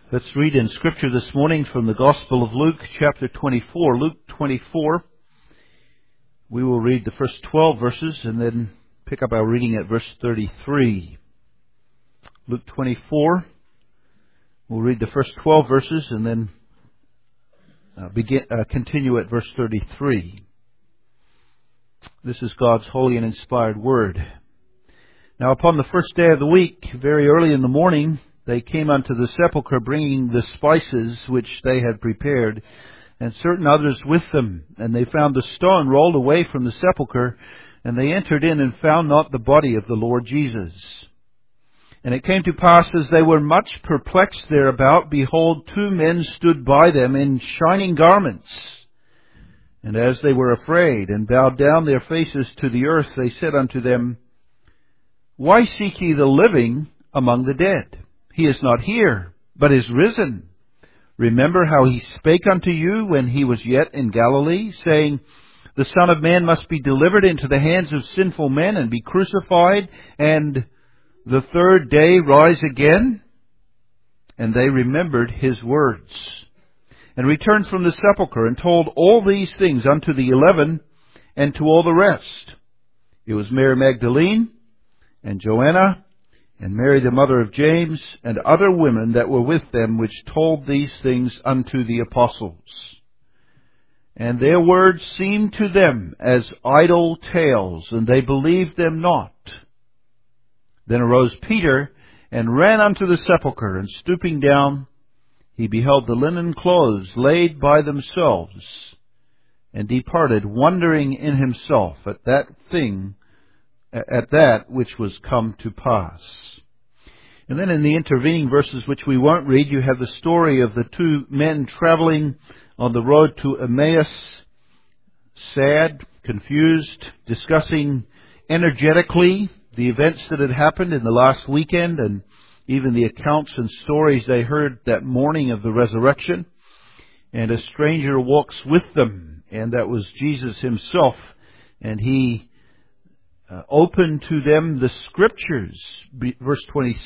Let's read in Scripture this morning from the Gospel of Luke, chapter 24. Luke 24, we will read the first 12 verses and then pick up our reading at verse 33. Luke 24, we'll read the first 12 verses and then continue at verse 33. This is God's holy and inspired word. Now upon the first day of the week, very early in the morning, they came unto the sepulchre, bringing the spices which they had prepared, and certain others with them. And they found the stone rolled away from the sepulchre, and they entered in and found not the body of the Lord Jesus. And it came to pass, as they were much perplexed thereabout, behold, two men stood by them in shining garments. And as they were afraid, and bowed down their faces to the earth, they said unto them, Why seek ye the living among the dead? He is not here, but is risen. Remember how he spake unto you when he was yet in Galilee, saying, The Son of Man must be delivered into the hands of sinful men, and be crucified, and the third day rise again? And they remembered his words, and returned from the sepulchre, and told all these things unto the 11, and to all the rest. It was Mary Magdalene, and Joanna, and Mary the mother of James, and other women that were with them, which told these things unto the apostles. And their words seemed to them as idle tales, and they believed them not. Then arose Peter, and ran unto the sepulchre, and stooping down, he beheld the linen clothes laid by themselves, and departed, wondering in himself at that which was come to pass. And then in the intervening verses, which we won't read, you have the story of the two men traveling on the road to Emmaus, sad, confused, discussing energetically the events that had happened in the last weekend, and even the accounts and stories they heard that morning of the resurrection. And a stranger walks with them, and that was Jesus himself, and he open to them the Scriptures. Verse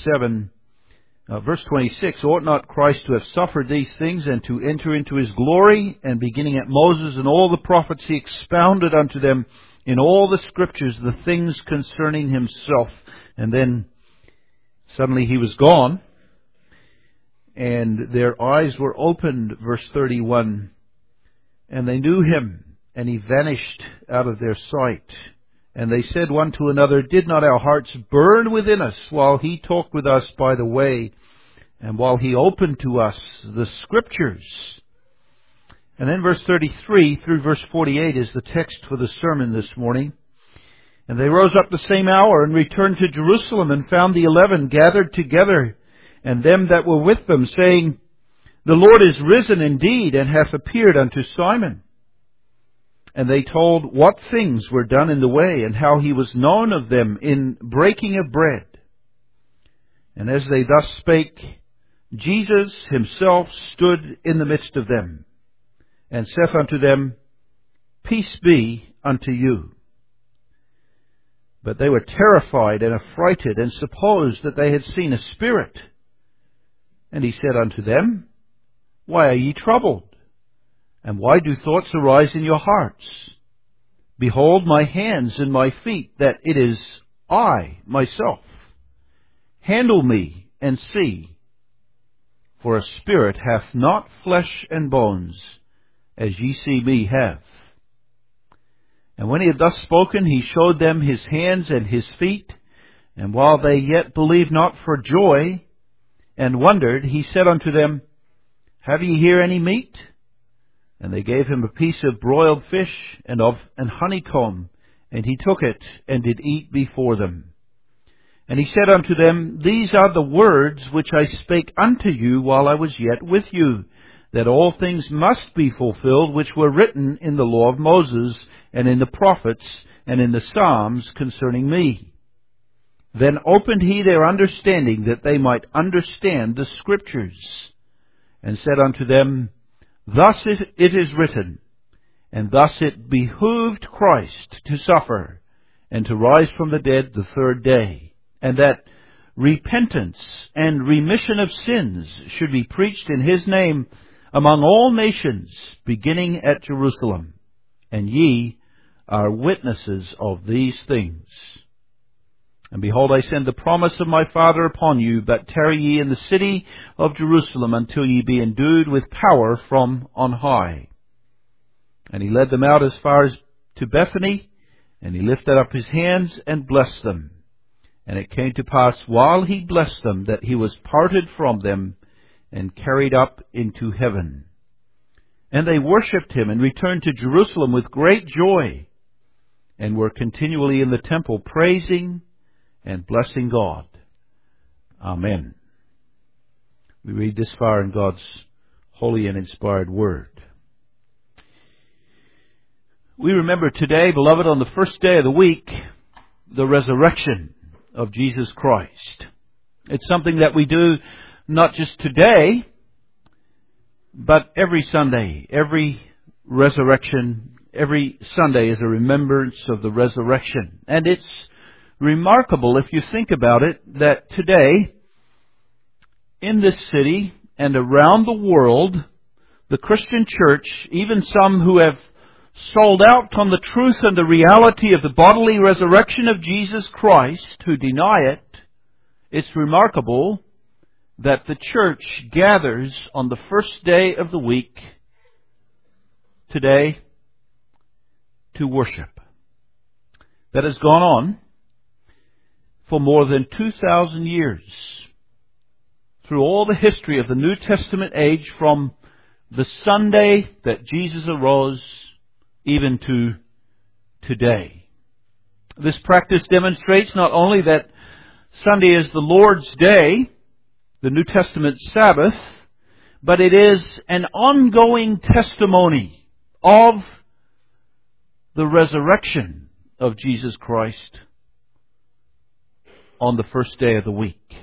26, Ought not Christ to have suffered these things, and to enter into his glory? And beginning at Moses and all the prophets, he expounded unto them in all the Scriptures the things concerning himself. And then suddenly he was gone, and their eyes were opened, verse 31, and they knew him, and he vanished out of their sight. And they said one to another, Did not our hearts burn within us while he talked with us by the way, and while he opened to us the Scriptures? And then verse 33 through verse 48 is the text for the sermon this morning. And they rose up the same hour, and returned to Jerusalem, and found the 11 gathered together, and them that were with them, saying, The Lord is risen indeed, and hath appeared unto Simon. And they told what things were done in the way, and how he was known of them in breaking of bread. And as they thus spake, Jesus himself stood in the midst of them, and saith unto them, Peace be unto you. But they were terrified and affrighted, and supposed that they had seen a spirit. And he said unto them, Why are ye troubled? And why do thoughts arise in your hearts? Behold my hands and my feet, that it is I myself. Handle me and see. For a spirit hath not flesh and bones, as ye see me have. And when he had thus spoken, he showed them his hands and his feet. And while they yet believed not for joy, and wondered, he said unto them, Have ye here any meat? And they gave him a piece of broiled fish and honeycomb, and he took it, and did eat before them. And he said unto them, These are the words which I spake unto you while I was yet with you, that all things must be fulfilled which were written in the law of Moses, and in the prophets, and in the Psalms concerning me. Then opened he their understanding, that they might understand the Scriptures, and said unto them, Thus it is written, and thus it behooved Christ to suffer, and to rise from the dead the third day, and that repentance and remission of sins should be preached in His name among all nations, beginning at Jerusalem. And ye are witnesses of these things. And behold, I send the promise of my Father upon you, but tarry ye in the city of Jerusalem until ye be endued with power from on high. And He led them out as far as to Bethany, and He lifted up His hands and blessed them. And it came to pass, while He blessed them, that He was parted from them and carried up into heaven. And they worshipped Him and returned to Jerusalem with great joy, and were continually in the temple praising and blessing God. Amen. We read this far in God's holy and inspired Word. We remember today, beloved, on the first day of the week, the resurrection of Jesus Christ. It's something that we do not just today, but every Sunday. Every resurrection, every Sunday is a remembrance of the resurrection. And it's remarkable, if you think about it, that today, in this city and around the world, the Christian church, even some who have sold out on the truth and the reality of the bodily resurrection of Jesus Christ, who deny it, it's remarkable that the church gathers on the first day of the week today to worship. That has gone on for more than 2,000 years. Through all the history of the New Testament age, from the Sunday that Jesus arose even to today. This practice demonstrates not only that Sunday is the Lord's Day, the New Testament Sabbath, but it is an ongoing testimony of the resurrection of Jesus Christ on the first day of the week.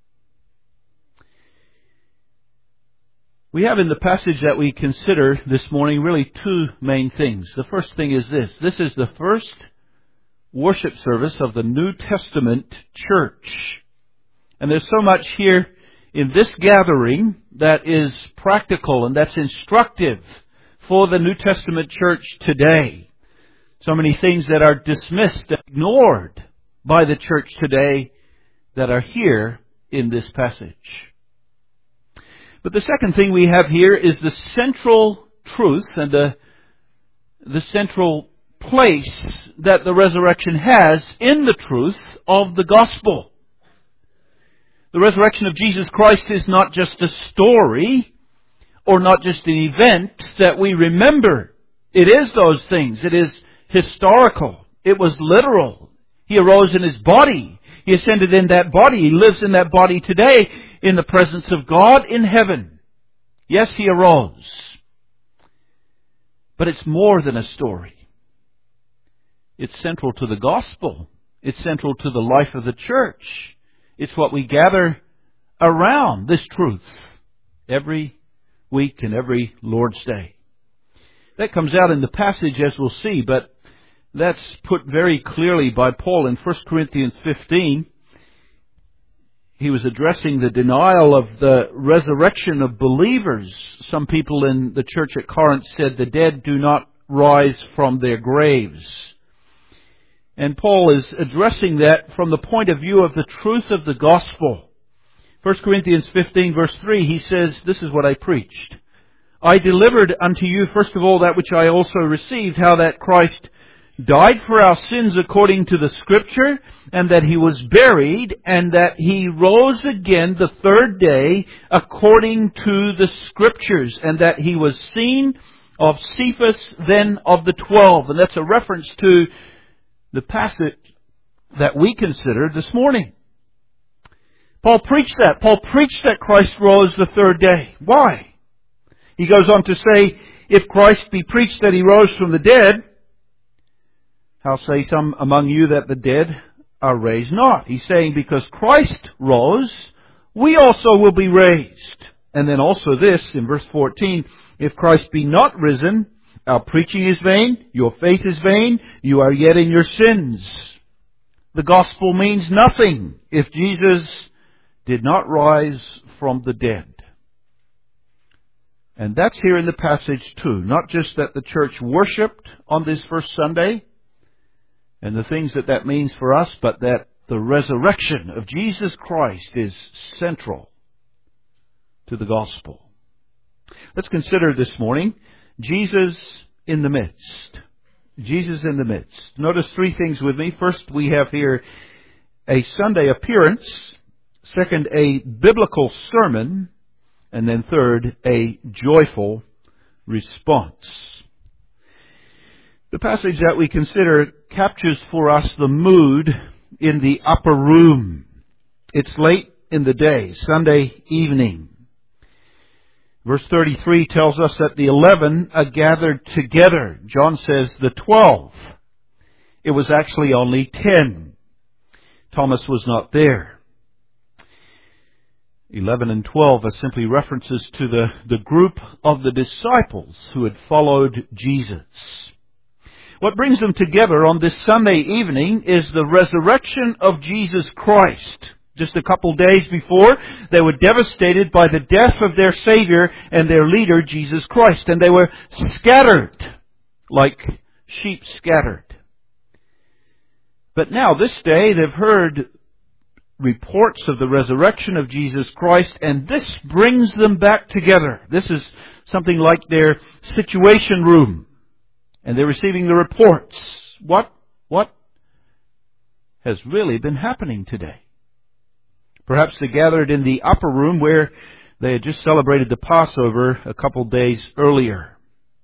We have in the passage that we consider this morning really two main things. The first thing is this. This is the first worship service of the New Testament church. And there's so much here in this gathering that is practical and that's instructive for the New Testament church today. So many things that are dismissed and ignored by the church today that are here in this passage. But the second thing we have here is the central truth and the central place that the resurrection has in the truth of the gospel. The resurrection of Jesus Christ is not just a story or not just an event that we remember. It is those things. It is historical. It was literal. He arose in His body. He ascended in that body. He lives in that body today in the presence of God in heaven. Yes, He arose. But it's more than a story. It's central to the gospel. It's central to the life of the church. It's what we gather around, this truth, every week and every Lord's Day. That comes out in the passage, as we'll see, but that's put very clearly by Paul in 1 Corinthians 15. He was addressing the denial of the resurrection of believers. Some people in the church at Corinth said the dead do not rise from their graves. And Paul is addressing that from the point of view of the truth of the gospel. 1 Corinthians 15 verse 3, he says, this is what I preached. I delivered unto you first of all that which I also received, how that Christ died for our sins according to the Scripture, and that He was buried, and that He rose again the third day according to the Scriptures, and that He was seen of Cephas, then of the 12. And that's a reference to the passage that we considered this morning. Paul preached that. Paul preached that Christ rose the third day. Why? He goes on to say, if Christ be preached that He rose from the dead, how say some among you that the dead are raised not? He's saying because Christ rose, we also will be raised. And then also this, in verse 14, if Christ be not risen, our preaching is vain, your faith is vain, you are yet in your sins. The gospel means nothing if Jesus did not rise from the dead. And that's here in the passage too. Not just that the church worshipped on this first Sunday and the things that that means for us, but that the resurrection of Jesus Christ is central to the gospel. Let's consider this morning Jesus in the midst. Jesus in the midst. Notice three things with me. First, we have here a Sunday appearance. Second, a biblical sermon. And then third, a joyful response. The passage that we consider captures for us the mood in the upper room. It's late in the day, Sunday evening. Verse 33 tells us that the 11 are gathered together. John says the 12. It was actually only 10. Thomas was not there. 11 and 12 are simply references to the group of the disciples who had followed Jesus. What brings them together on this Sunday evening is the resurrection of Jesus Christ. Just a couple days before, they were devastated by the death of their Savior and their leader, Jesus Christ. And they were scattered, like sheep scattered. But now, this day, they've heard reports of the resurrection of Jesus Christ, and this brings them back together. This is something like their situation room. And they're receiving the reports. What has really been happening today? Perhaps they gathered in the upper room where they had just celebrated the Passover a couple days earlier.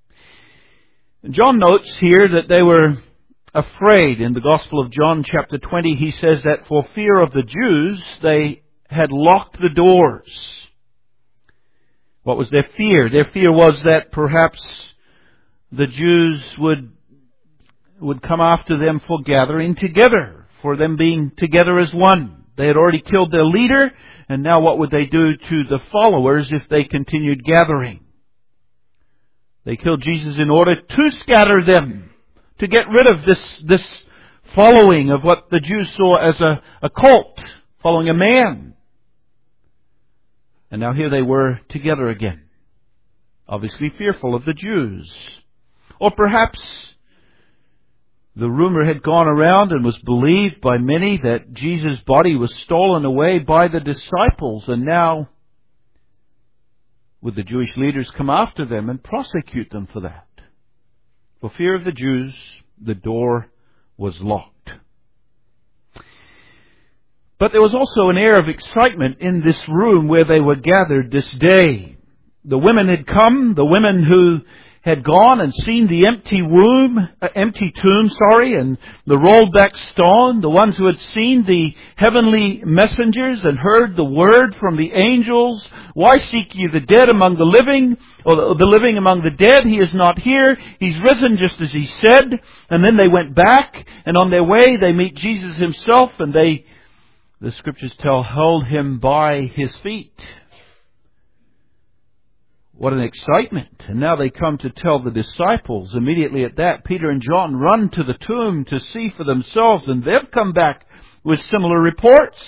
John notes here that they were afraid. In the Gospel of John chapter 20, he says that for fear of the Jews, they had locked the doors. What was their fear? Their fear was that perhaps the Jews would come after them for gathering together, for them being together as one. They had already killed their leader, and now what would they do to the followers if they continued gathering? They killed Jesus in order to scatter them, to get rid of this following of what the Jews saw as a cult, following a man. And now here they were together again, obviously fearful of the Jews. Or perhaps the rumor had gone around and was believed by many that Jesus' body was stolen away by the disciples, and now would the Jewish leaders come after them and prosecute them for that? For fear of the Jews, the door was locked. But there was also an air of excitement in this room where they were gathered this day. The women had come, the women who had gone and seen the empty tomb, and the rolled back stone, the ones who had seen the heavenly messengers and heard the word from the angels. Why seek ye the dead among the living, or the living among the dead? He is not here. He's risen just as he said. And then they went back, and on their way they meet Jesus himself, and the scriptures tell, held him by his feet. What an excitement. And now they come to tell the disciples. Immediately at that, Peter and John run to the tomb to see for themselves, and they've come back with similar reports.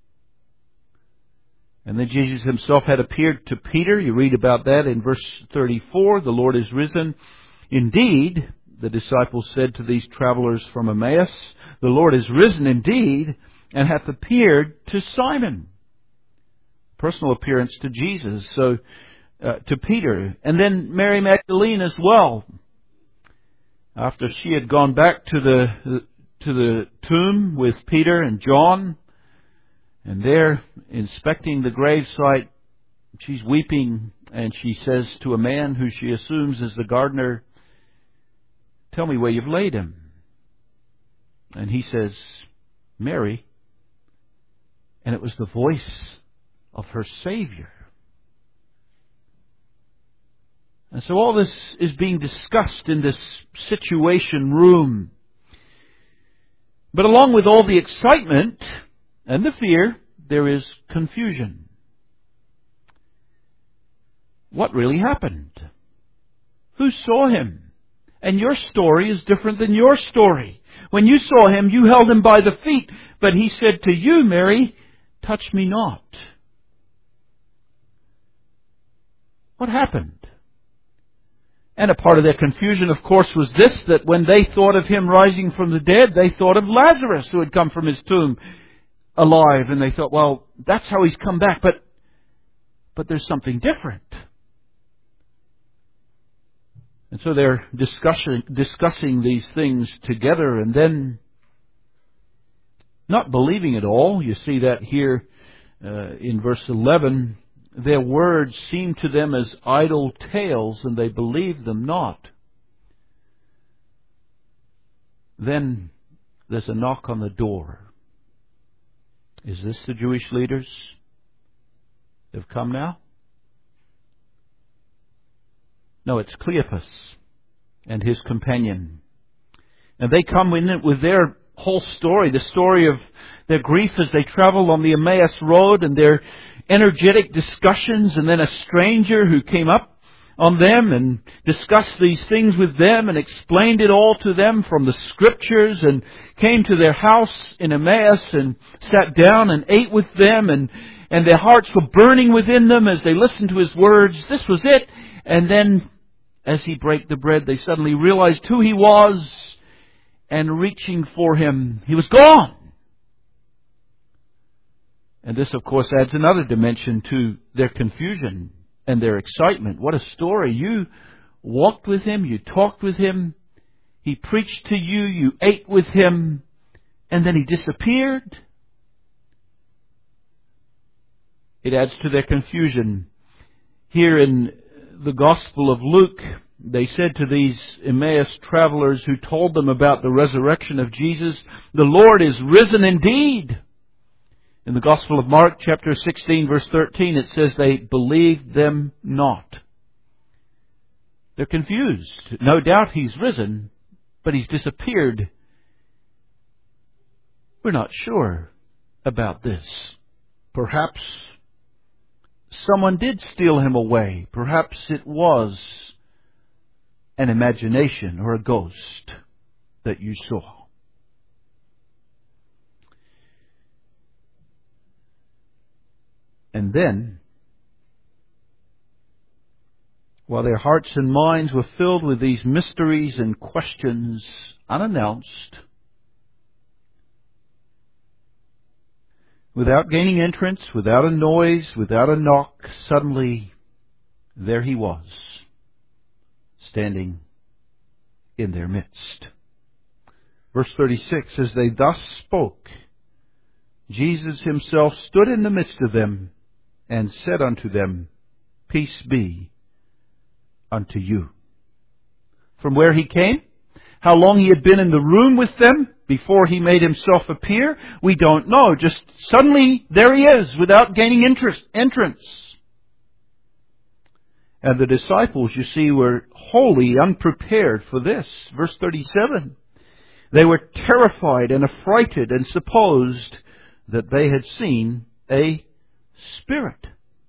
And then Jesus himself had appeared to Peter. You read about that in verse 34. The Lord is risen. Indeed, the disciples said to these travelers from Emmaus, the Lord is risen indeed, and hath appeared to Simon. Personal appearance to Jesus. To Peter, and then Mary Magdalene as well. After she had gone back to the tomb with Peter and John, and there inspecting the gravesite, she's weeping, and she says to a man who she assumes is the gardener, "Tell me where you've laid him." And he says, "Mary." And it was the voice of her Savior. And so all this is being discussed in this situation room. But along with all the excitement and the fear, there is confusion. What really happened? Who saw him? And your story is different than your story. When you saw him, you held him by the feet. But he said to you, Mary, touch me not. What happened? And a part of their confusion, of course, was this, that when they thought of him rising from the dead, they thought of Lazarus, who had come from his tomb alive. And they thought, well, that's how he's come back. But there's something different. And so they're discussing these things together, and then not believing it all. You see that here in verse 11. Their words seemed to them as idle tales, and they believed them not. Then there's a knock on the door. Is this the Jewish leaders? They've come now? No, it's Cleopas and his companion. And they come in with their whole story, the story of their grief as they travel on the Emmaus Road, and their energetic discussions, and then a stranger who came up on them and discussed these things with them and explained it all to them from the Scriptures, and came to their house in Emmaus and sat down and ate with them, and their hearts were burning within them as they listened to his words. This was it. And then as he broke the bread, they suddenly realized who he was, and reaching for him, he was gone. And this, of course, adds another dimension to their confusion and their excitement. What a story. You walked with him, you talked with him, he preached to you, you ate with him, and then he disappeared. It adds to their confusion. Here in the Gospel of Luke, they said to these Emmaus travelers who told them about the resurrection of Jesus, "The Lord is risen indeed." In the Gospel of Mark, chapter 16, verse 13, it says they believed them not. They're confused. No doubt he's risen, but he's disappeared. We're not sure about this. Perhaps someone did steal him away. Perhaps it was an imagination or a ghost that you saw. And then, while their hearts and minds were filled with these mysteries and questions, unannounced, without gaining entrance, without a noise, without a knock, suddenly there he was, standing in their midst. Verse 36, as they thus spoke, Jesus himself stood in the midst of them and said unto them, Peace be unto you. From where he came, how long he had been in the room with them before he made himself appear, we don't know. Just suddenly there he is without gaining entrance. And the disciples, you see, were wholly unprepared for this. Verse 37, they were terrified and affrighted and supposed that they had seen a spirit,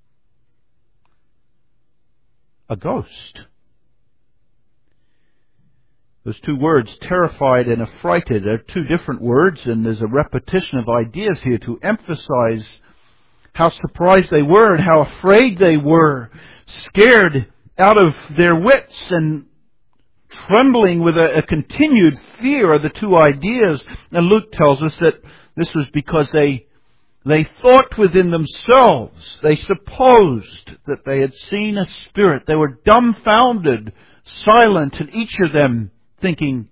a ghost. Those two words, terrified and affrighted, are two different words, and there's a repetition of ideas here to emphasize how surprised they were and how afraid they were, scared out of their wits and trembling with a continued fear of the two ideas. And Luke tells us that this was because they thought within themselves, they supposed that they had seen a spirit. They were dumbfounded, silent, and each of them thinking,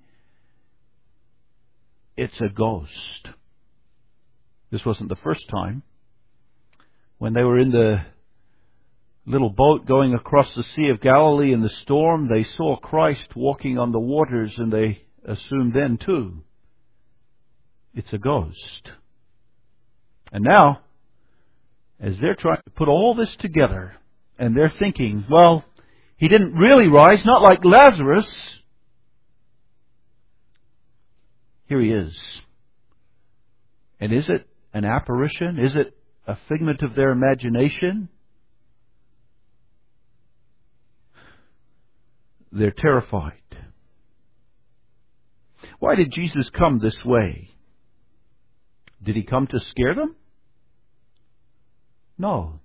it's a ghost. This wasn't the first time. When they were in the little boat going across the Sea of Galilee in the storm, they saw Christ walking on the waters, and they assumed then too, it's a ghost. And now, as they're trying to put all this together, and they're thinking, well, he didn't really rise, not like Lazarus. Here he is. And is it an apparition? Is it a figment of their imagination? They're terrified. Why did Jesus come this way? Did he come to scare them? No.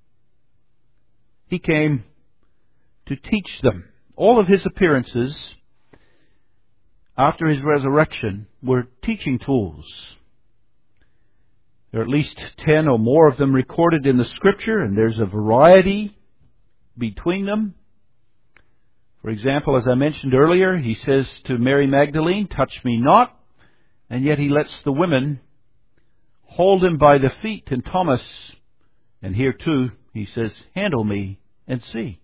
He came to teach them. All of his appearances after his resurrection were teaching tools. There are at least 10 or more of them recorded in the Scripture, and there's a variety between them. For example, as I mentioned earlier, he says to Mary Magdalene, "Touch me not," and yet he lets the women hold him by the feet, and Thomas, and here too, he says, "Handle me and see."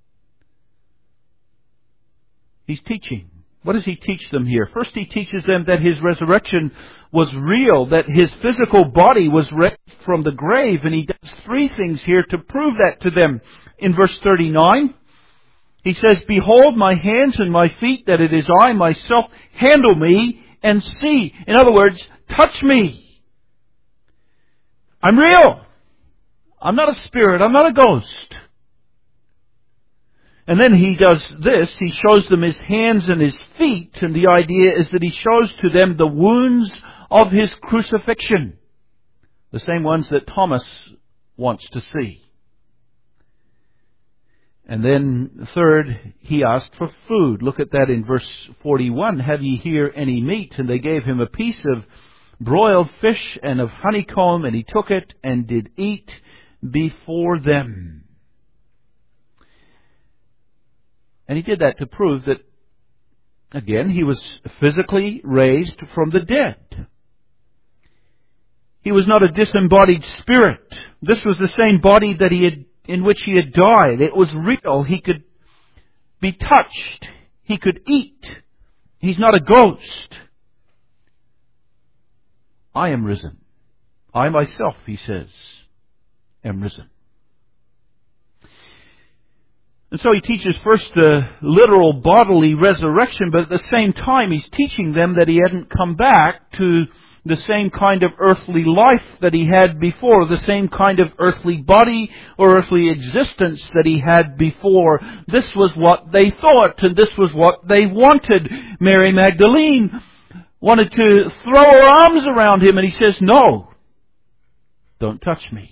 He's teaching. What does he teach them here? First, he teaches them that his resurrection was real, that his physical body was raised from the grave, and he does three things here to prove that to them. In verse 39, he says, "Behold my hands and my feet, that it is I myself. Handle me and see." In other words, touch me. I'm real. I'm not a spirit. I'm not a ghost. And then he does this. He shows them his hands and his feet. And the idea is that he shows to them the wounds of his crucifixion. The same ones that Thomas wants to see. And then third, he asked for food. Look at that in verse 41. "Have ye here any meat?" And they gave him a piece of broiled fish and of honeycomb. And he took it and did eat before them. And he did that to prove that, again, he was physically raised from the dead. He was not a disembodied spirit. This was the same body that in which he had died. It was real. He could be touched. He could eat. He's not a ghost. "I am risen. I myself," he says, "am risen." And so he teaches first the literal bodily resurrection, but at the same time he's teaching them that he hadn't come back to the same kind of earthly life that he had before, the same kind of earthly body or earthly existence that he had before. This was what they thought, and this was what they wanted. Mary Magdalene wanted to throw her arms around him, and he says, "No, don't touch me."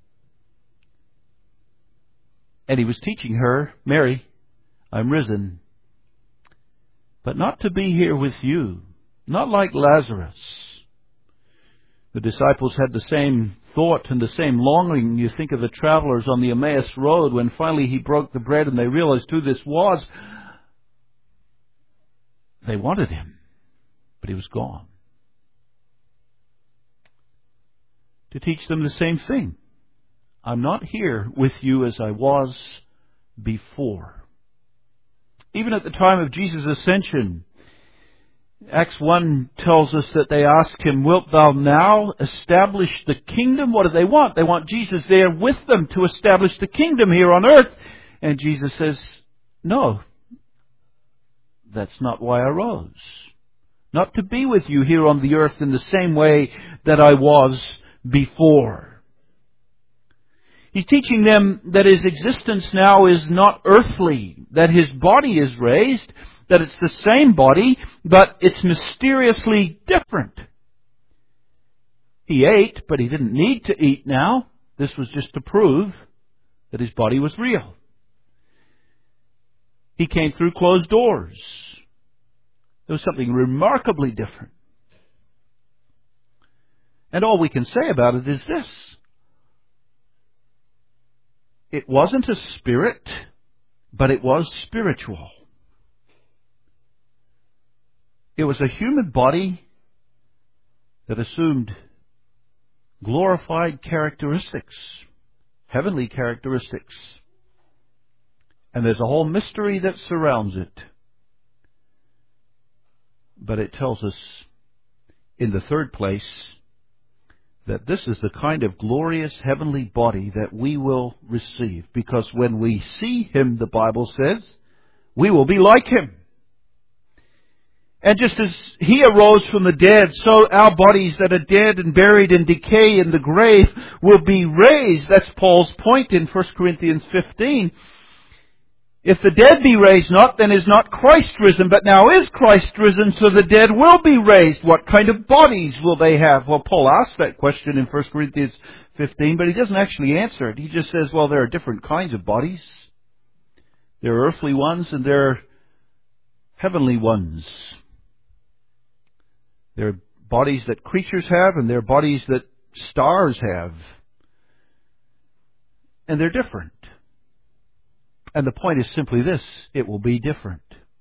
And he was teaching her, "Mary, I'm risen, but not to be here with you, not like Lazarus." The disciples had the same thought and the same longing. You think of the travelers on the Emmaus Road when finally he broke the bread and they realized who this was. They wanted him, but he was gone. To teach them the same thing. I'm not here with you as I was before. Even at the time of Jesus' ascension, Acts 1 tells us that they ask him, "Wilt thou now establish the kingdom?" What do they want? They want Jesus there with them to establish the kingdom here on earth. And Jesus says, "No, that's not why I rose. Not to be with you here on the earth in the same way that I was before." He's teaching them that his existence now is not earthly, that his body is raised, that it's the same body, but it's mysteriously different. He ate, but he didn't need to eat now. This was just to prove that his body was real. He came through closed doors. There was something remarkably different. And all we can say about it is this. It wasn't a spirit, but it was spiritual. It was a human body that assumed glorified characteristics, heavenly characteristics. And there's a whole mystery that surrounds it. But it tells us, in the third place, that this is the kind of glorious heavenly body that we will receive. Because when we see him, the Bible says, we will be like him. And just as he arose from the dead, so our bodies that are dead and buried in decay in the grave will be raised. That's Paul's point in 1 Corinthians 15. If the dead be raised not, then is not Christ risen, but now is Christ risen, so the dead will be raised. What kind of bodies will they have? Well, Paul asked that question in 1 Corinthians 15, but he doesn't actually answer it. He just says, well, there are different kinds of bodies. There are earthly ones and there are heavenly ones. There are bodies that creatures have and there are bodies that stars have. And they're different. And the point is simply this: it will be different,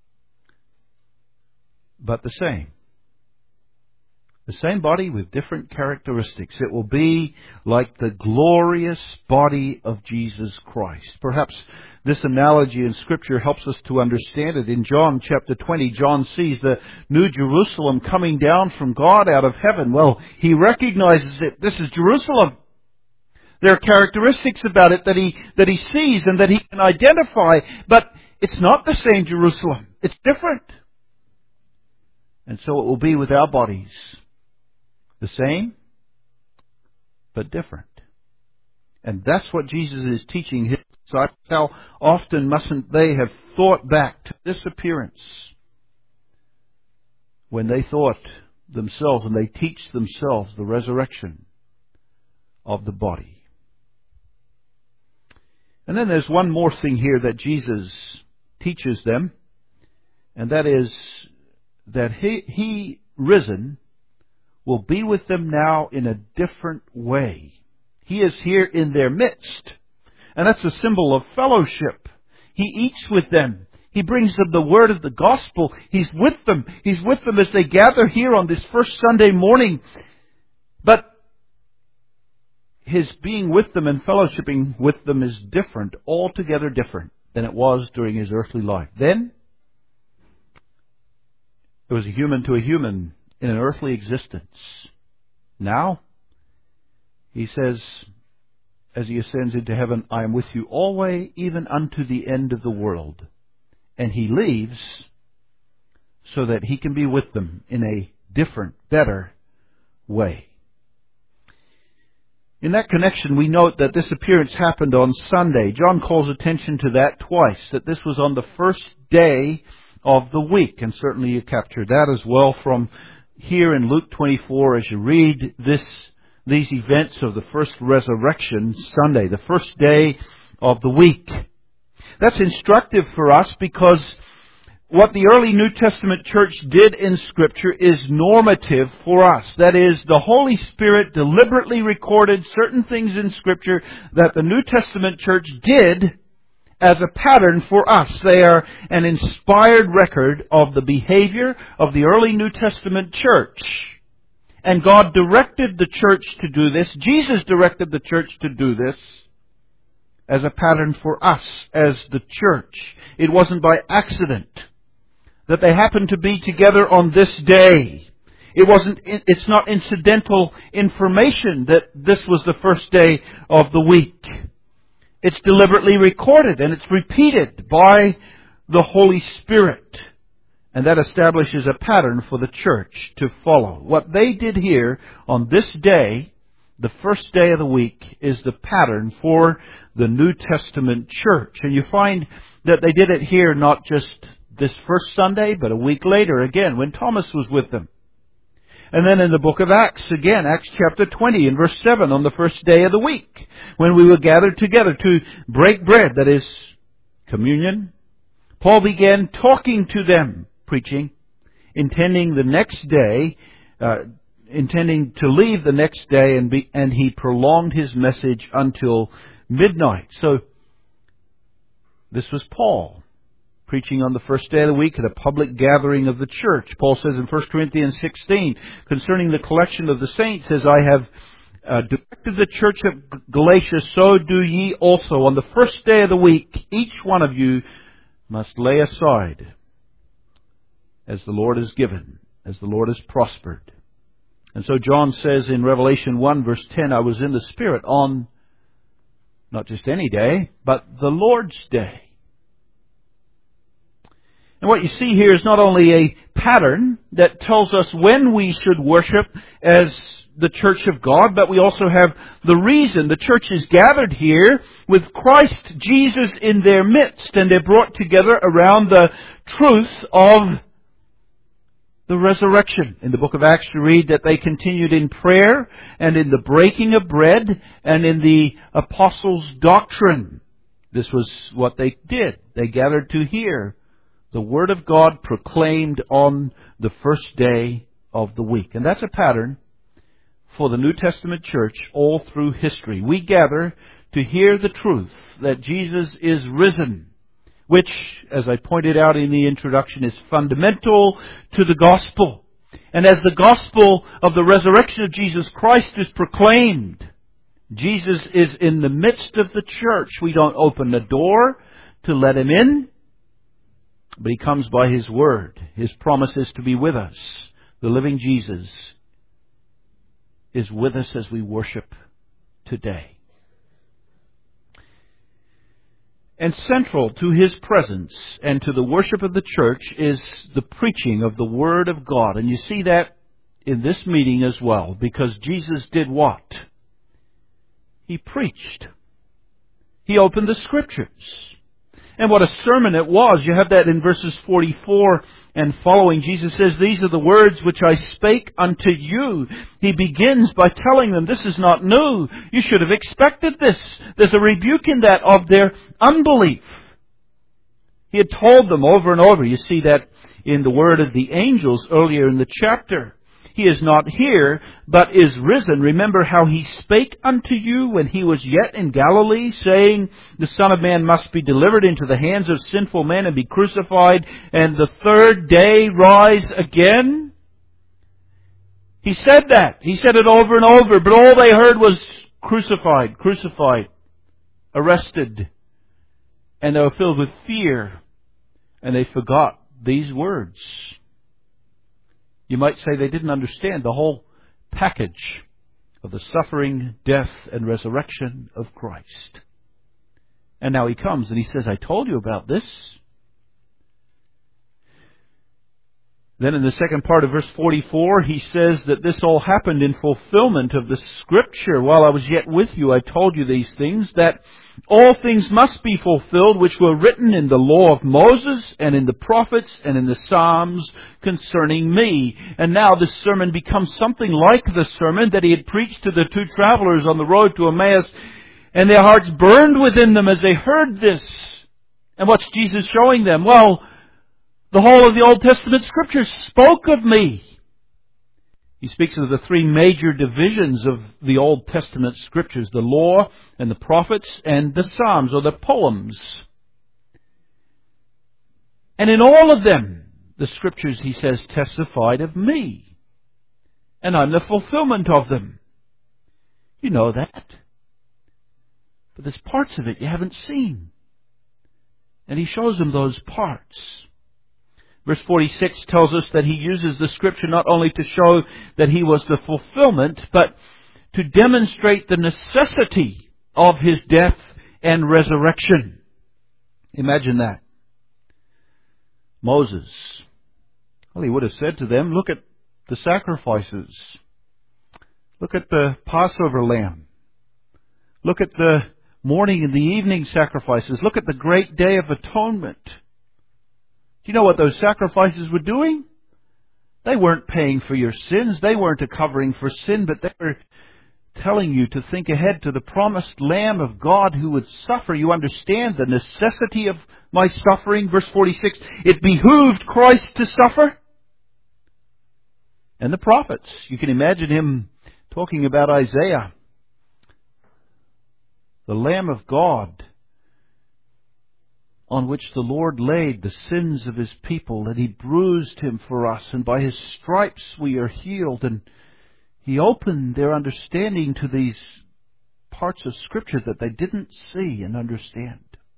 but the same. The same body with different characteristics. It will be like the glorious body of Jesus Christ. Perhaps this analogy in Scripture helps us to understand it. In John chapter 20, John sees the New Jerusalem coming down from God out of heaven. Well, he recognizes it. This is Jerusalem. There are characteristics about it that he sees and that he can identify, but it's not the same Jerusalem. It's different. And so it will be with our bodies. The same, but different. And that's what Jesus is teaching his disciples. How often mustn't they have thought back to this appearance when they thought themselves and they teach themselves the resurrection of the body. And then there's one more thing here that Jesus teaches them, and that is that He risen will be with them now in a different way. He is here in their midst, and that's a symbol of fellowship. He eats with them. He brings them the word of the gospel. He's with them. He's with them as they gather here on this first Sunday morning. But His being with them and fellowshipping with them is different, altogether different than it was during His earthly life. Then, it was a human to a human in an earthly existence. Now, He says, as He ascends into heaven, I am with you always, even unto the end of the world. And He leaves so that He can be with them in a different, better way. In that connection, we note that this appearance happened on Sunday. John calls attention to that twice, that this was on the first day of the week. And certainly you capture that as well from here in Luke 24 as you read these events of the first resurrection Sunday, the first day of the week. That's instructive for us because what the early New Testament church did in Scripture is normative for us. That is, the Holy Spirit deliberately recorded certain things in Scripture that the New Testament church did as a pattern for us. They are an inspired record of the behavior of the early New Testament church. And God directed the church to do this. Jesus directed the church to do this as a pattern for us as the church. It wasn't by accident that they happened to be together on this day. It's not incidental information that this was the first day of the week. It's deliberately recorded and it's repeated by the Holy Spirit. And that establishes a pattern for the church to follow. What they did here on this day, the first day of the week, is the pattern for the New Testament church. And you find that they did it here not just this first Sunday, but a week later again when Thomas was with them. And then in the book of Acts, again, Acts chapter 20 and verse 7, on the first day of the week, when we were gathered together to break bread, that is, communion, Paul began talking to them, preaching, intending to leave the next day, and he prolonged his message until midnight. So, this was Paul, preaching on the first day of the week at a public gathering of the church. Paul says in 1 Corinthians 16, concerning the collection of the saints, says, I have directed the church of Galatia, so do ye also. On the first day of the week, each one of you must lay aside as the Lord has given, as the Lord has prospered. And so John says in Revelation 1 verse 10, I was in the Spirit on not just any day, but the Lord's day. And what you see here is not only a pattern that tells us when we should worship as the church of God, but we also have the reason. The church is gathered here with Christ Jesus in their midst, and they're brought together around the truth of the resurrection. In the book of Acts, you read that they continued in prayer and in the breaking of bread and in the apostles' doctrine. This was what they did. They gathered to hear the Word of God proclaimed on the first day of the week. And that's a pattern for the New Testament church all through history. We gather to hear the truth that Jesus is risen, which, as I pointed out in the introduction, is fundamental to the gospel. And as the gospel of the resurrection of Jesus Christ is proclaimed, Jesus is in the midst of the church. We don't open the door to let Him in, but He comes by His word. His promise is to be with us. The living Jesus is with us as we worship today. And central to His presence and to the worship of the church is the preaching of the Word of God. And you see that in this meeting as well, because Jesus did what? He preached. He opened the Scriptures. And what a sermon it was. You have that in verses 44 and following. Jesus says, "These are the words which I spake unto you." He begins by telling them, this is not new. You should have expected this. There's a rebuke in that of their unbelief. He had told them over and over. You see that in the word of the angels earlier in the chapter. He is not here, but is risen. Remember how He spake unto you when He was yet in Galilee, saying, the Son of Man must be delivered into the hands of sinful men and be crucified, and the third day rise again? He said that. He said it over and over, but all they heard was crucified, crucified, arrested. And they were filled with fear, and they forgot these words. You might say they didn't understand the whole package of the suffering, death, and resurrection of Christ. And now He comes and He says, I told you about this. Then in the second part of verse 44, He says that this all happened in fulfillment of the Scripture. While I was yet with you, I told you these things, that all things must be fulfilled which were written in the law of Moses and in the prophets and in the Psalms concerning me. And now this sermon becomes something like the sermon that He had preached to the two travelers on the road to Emmaus, and their hearts burned within them as they heard this. And what's Jesus showing them? Well, the whole of the Old Testament Scriptures spoke of me. He speaks of the three major divisions of the Old Testament Scriptures, the law and the prophets and the Psalms, or the poems. And in all of them, the Scriptures, He says, testified of me. And I'm the fulfillment of them. You know that. But there's parts of it you haven't seen. And He shows them those parts. Verse 46 tells us that He uses the Scripture not only to show that He was the fulfillment, but to demonstrate the necessity of His death and resurrection. Imagine that. Moses, well, he would have said to them, look at the sacrifices. Look at the Passover lamb. Look at the morning and the evening sacrifices. Look at the great day of atonement. Do you know what those sacrifices were doing? They weren't paying for your sins. They weren't a covering for sin, but they were telling you to think ahead to the promised Lamb of God who would suffer. You understand the necessity of my suffering. Verse 46, it behooved Christ to suffer. And the prophets, you can imagine Him talking about Isaiah, the Lamb of God, on which the Lord laid the sins of His people, and He bruised Him for us, and by His stripes we are healed. And He opened their understanding to these parts of Scripture that they didn't see and understand.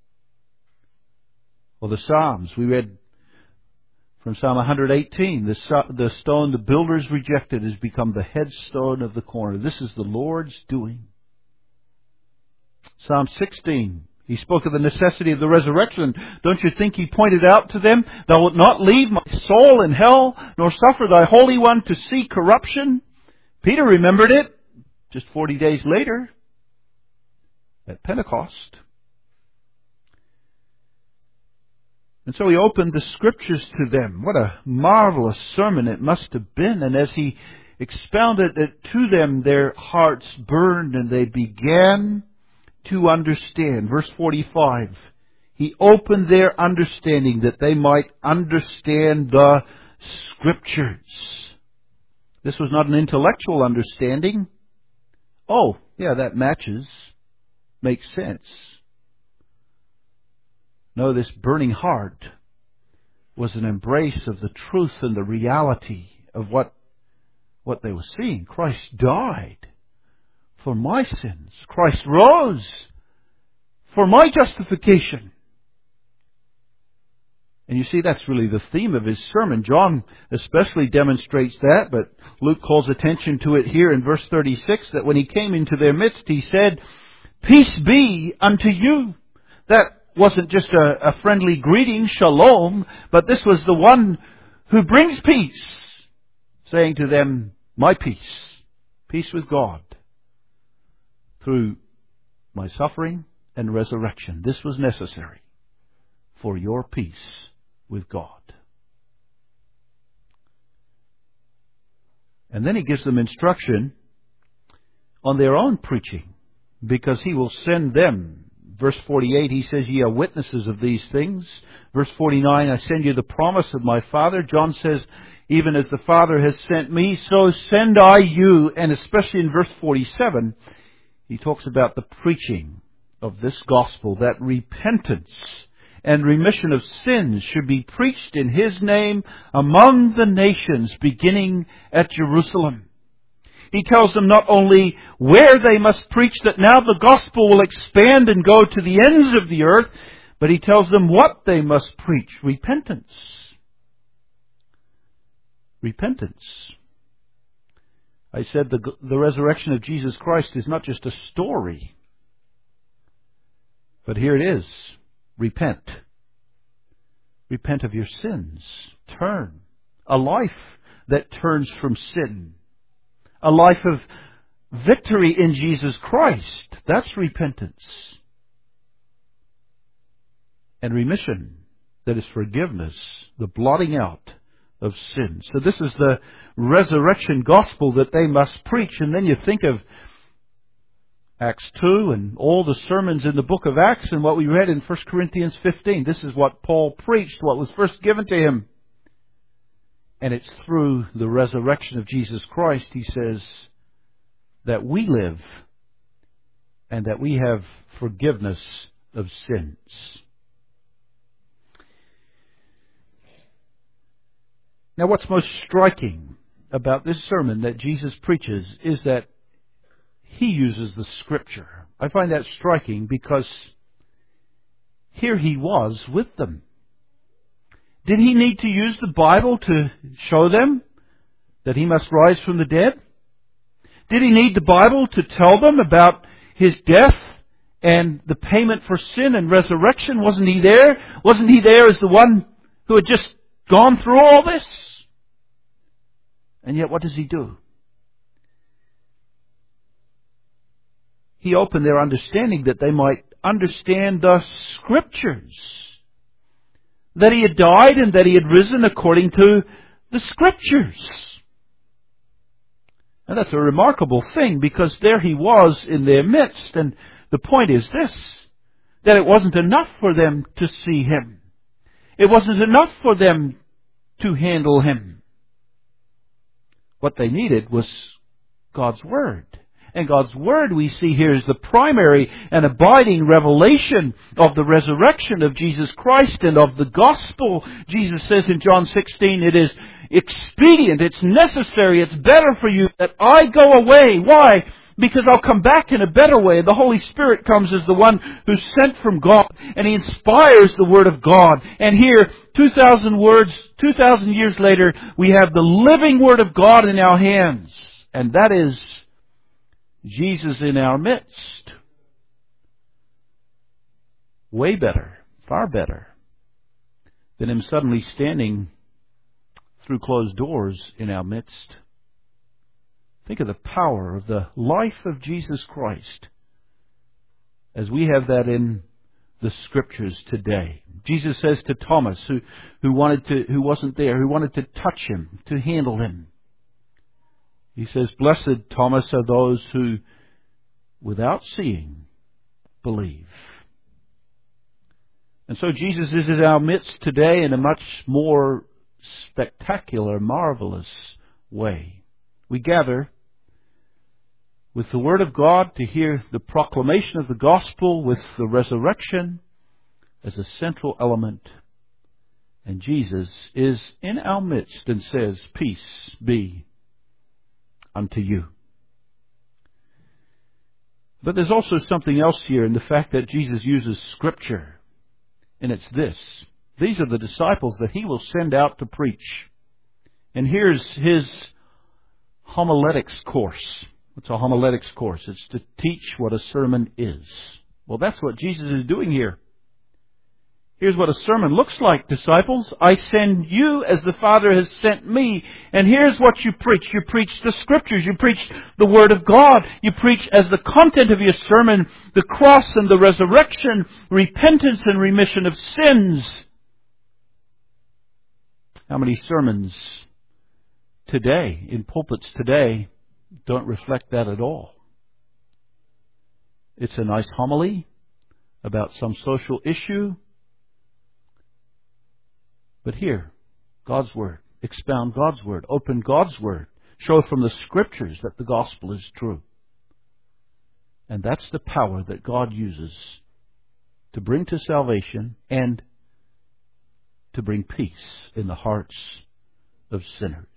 Well, the Psalms, we read from Psalm 118, the stone the builders rejected has become the headstone of the corner. This is the Lord's doing. Psalm 16, He spoke of the necessity of the resurrection. Don't you think He pointed out to them, "Thou wilt not leave my soul in hell, nor suffer thy Holy One to see corruption"? Peter remembered it just 40 days later at Pentecost. And so He opened the Scriptures to them. What a marvelous sermon it must have been. And as He expounded it to them, their hearts burned and they began to understand. Verse 45, He opened their understanding that they might understand the Scriptures. This was not an intellectual understanding. Oh, yeah, that matches. Makes sense. No, this burning heart was an embrace of the truth and the reality of what they were seeing. Christ died for my sins. Christ rose for my justification. And you see, that's really the theme of His sermon. John especially demonstrates that, but Luke calls attention to it here in verse 36, that when He came into their midst, He said, "Peace be unto you." That wasn't just a friendly greeting, shalom, but this was the one who brings peace, saying to them, "My peace, peace with God, through my suffering and resurrection." This was necessary for your peace with God. And then He gives them instruction on their own preaching, because He will send them. Verse 48, He says, "Ye are witnesses of these things." Verse 49, "I send you the promise of my Father." John says, "Even as the Father has sent me, so send I you." And especially in verse 47, he talks about the preaching of this gospel, that repentance and remission of sins should be preached in His name among the nations, beginning at Jerusalem. He tells them not only where they must preach, that now the gospel will expand and go to the ends of the earth, but He tells them what they must preach: repentance. Repentance. I said the resurrection of Jesus Christ is not just a story, but here it is. Repent. Repent of your sins. Turn. A life that turns from sin. A life of victory in Jesus Christ. That's repentance. And remission, that is forgiveness, the blotting out of sin. So this is the resurrection gospel that they must preach. And then you think of Acts 2 and all the sermons in the book of Acts and what we read in 1 Corinthians 15. This is what Paul preached, what was first given to him. And it's through the resurrection of Jesus Christ, he says, that we live and that we have forgiveness of sins. Now, what's most striking about this sermon that Jesus preaches is that He uses the Scripture. I find that striking because here He was with them. Did He need to use the Bible to show them that He must rise from the dead? Did He need the Bible to tell them about His death and the payment for sin and resurrection? Wasn't He there? Wasn't He there as the one who had just gone through all this? And yet what does He do? He opened their understanding that they might understand the Scriptures. That He had died and that He had risen according to the Scriptures. And that's a remarkable thing, because there He was in their midst. And the point is this, that it wasn't enough for them to see Him. It wasn't enough for them to handle Him. What they needed was God's Word. And God's Word, we see here, is the primary and abiding revelation of the resurrection of Jesus Christ and of the gospel. Jesus says in John 16, it is expedient, it's necessary, it's better for you that I go away. Why? Because I'll come back in a better way. The Holy Spirit comes as the one who's sent from God, and He inspires the Word of God. And here, 2,000 years later, we have the living Word of God in our hands. And that is Jesus in our midst. Way better, far better, than Him suddenly standing through closed doors in our midst. Think of the power of the life of Jesus Christ as we have that in the Scriptures today. Jesus says to Thomas, who wasn't there, who wanted to touch Him, to handle Him. He says, "Blessed, Thomas, are those who, without seeing, believe." And so Jesus is in our midst today in a much more spectacular, marvelous way. We gather with the Word of God to hear the proclamation of the gospel with the resurrection as a central element. And Jesus is in our midst and says, "Peace be unto you." But there's also something else here in the fact that Jesus uses Scripture. And it's this. These are the disciples that He will send out to preach. And here's His homiletics course. What's a homiletics course? It's to teach what a sermon is. Well, that's what Jesus is doing here. Here's what a sermon looks like, disciples. I send you as the Father has sent me. And here's what you preach. You preach the Scriptures. You preach the Word of God. You preach as the content of your sermon, the cross and the resurrection, repentance and remission of sins. How many sermons today, in pulpits today, don't reflect that at all? It's a nice homily about some social issue. But here, God's Word. Expound God's Word. Open God's Word. Show from the Scriptures that the gospel is true. And that's the power that God uses to bring to salvation and to bring peace in the hearts of sinners.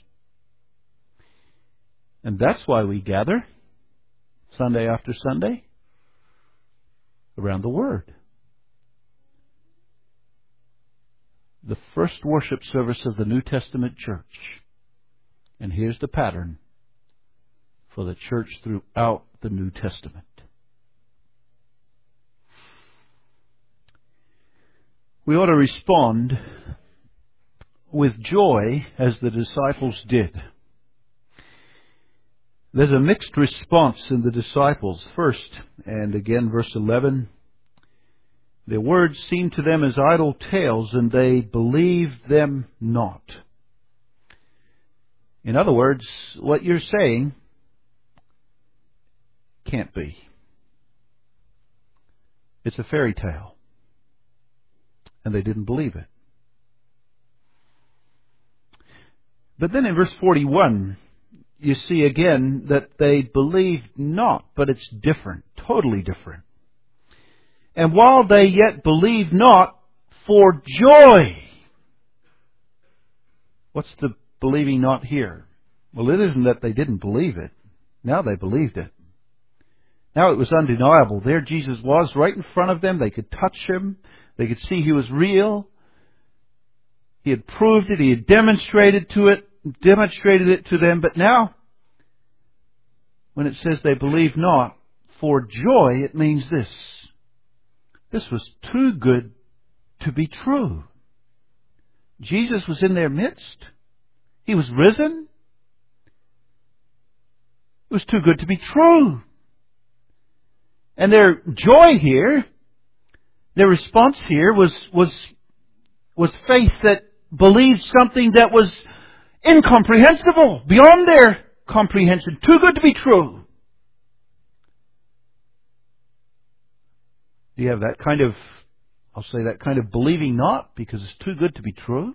And that's why we gather Sunday after Sunday around the Word. The first worship service of the New Testament church. And here's the pattern for the church throughout the New Testament. We ought to respond with joy as the disciples did. There's a mixed response in the disciples. First, and again verse 11, their words seemed to them as idle tales, and they believed them not. In other words, what you're saying can't be. It's a fairy tale. And they didn't believe it. But then in verse 41, you see again that they believed not, but it's different, totally different. And while they yet believed not, for joy. What's the believing not here? Well, it isn't that they didn't believe it. Now they believed it. Now it was undeniable. There Jesus was right in front of them. They could touch Him. They could see He was real. He had proved it. He had demonstrated it to them. But now, when it says they believed not, for joy, it means this. This was too good to be true. Jesus was in their midst. He was risen. It was too good to be true. And their joy here, their response here was faith that believed something that was incomprehensible, beyond their comprehension, too good to be true. Do you have that kind of, that kind of believing not because it's too good to be true?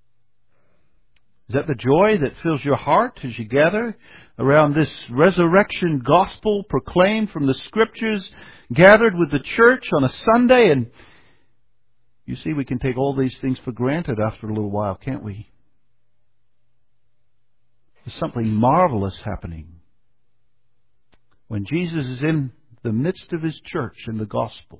Is that the joy that fills your heart as you gather around this resurrection gospel proclaimed from the Scriptures, gathered with the church on a Sunday? And you see, we can take all these things for granted after a little while, can't we? There's something marvelous happening when Jesus is in the midst of His church in the gospel.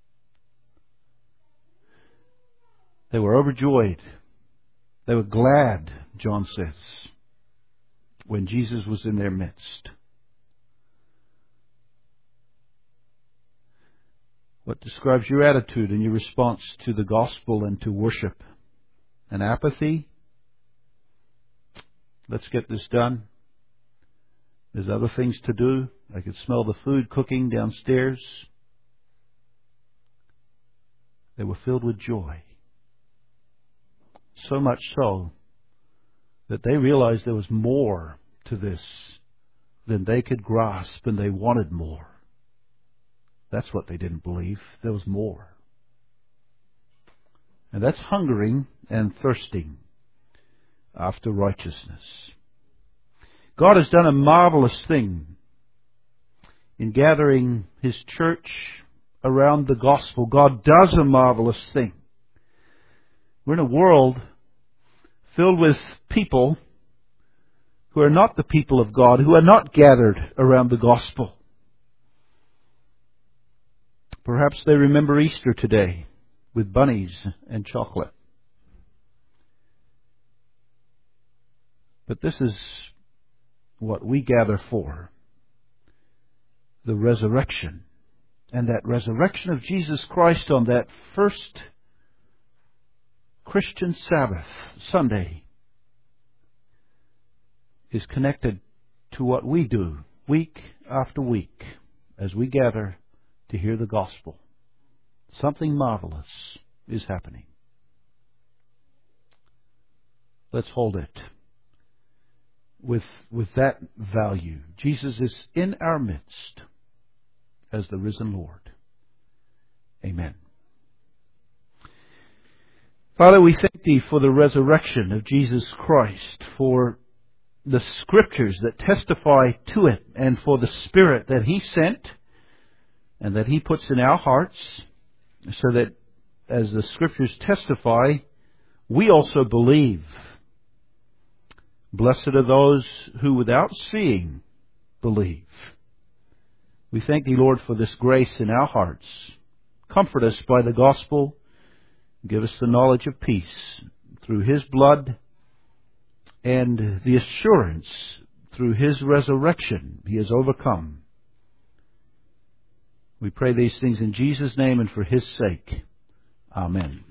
They were overjoyed. They were glad, John says, when Jesus was in their midst. What describes your attitude and your response to the gospel and to worship? An apathy? Let's get this done. There's other things to do. I could smell the food cooking downstairs. They were filled with joy. So much so that they realized there was more to this than they could grasp, and they wanted more. That's what they didn't believe. There was more. And that's hungering and thirsting after righteousness. God has done a marvelous thing in gathering His church around the gospel. God does a marvelous thing. We're in a world filled with people who are not the people of God, who are not gathered around the gospel. Perhaps they remember Easter today with bunnies and chocolate. But this is what we gather for. The resurrection. And that resurrection of Jesus Christ on that first Christian Sabbath, Sunday, is connected to what we do week after week as we gather to hear the gospel. Something marvelous is happening. Let's hold it with that value. Jesus is in our midst as the risen Lord. Amen. Father, we thank Thee for the resurrection of Jesus Christ, for the Scriptures that testify to it, and for the Spirit that He sent and that He puts in our hearts, so that as the Scriptures testify, we also believe. Blessed are those who without seeing believe. We thank Thee, Lord, for this grace in our hearts. Comfort us by the gospel. Give us the knowledge of peace through His blood and the assurance through His resurrection He has overcome. We pray these things in Jesus' name and for His sake. Amen.